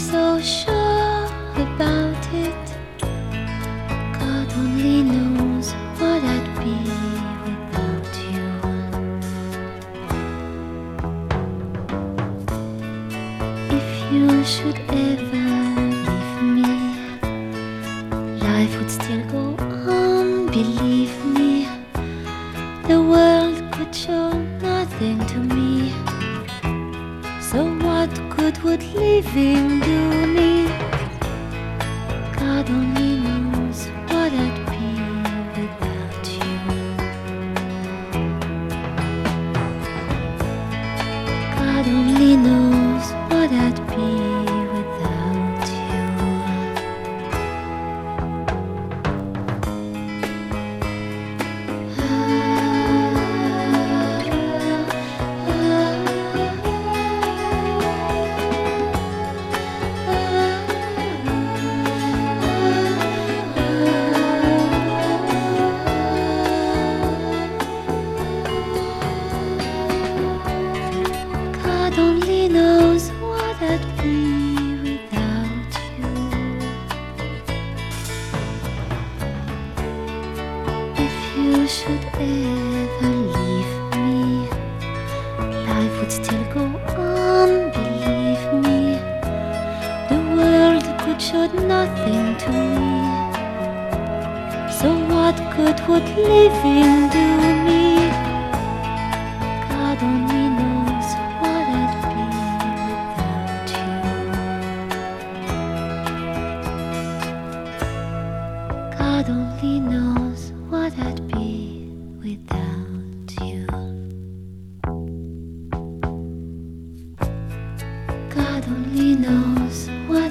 so sure about it. God only knows what I'd be without you. If you should ever leave me, life would still go on, believe me. The world could show nothing to me. So what good would living do me? God only knows what I'd be without you. God only knows what I'd be without you. God only knows what I'd be without you. If you should ever leave me, life would still go on, believe me. The world could show nothing to me. So what good would living do me? God only knows what I'd be without you. God only knows what I'd be without you. God only knows what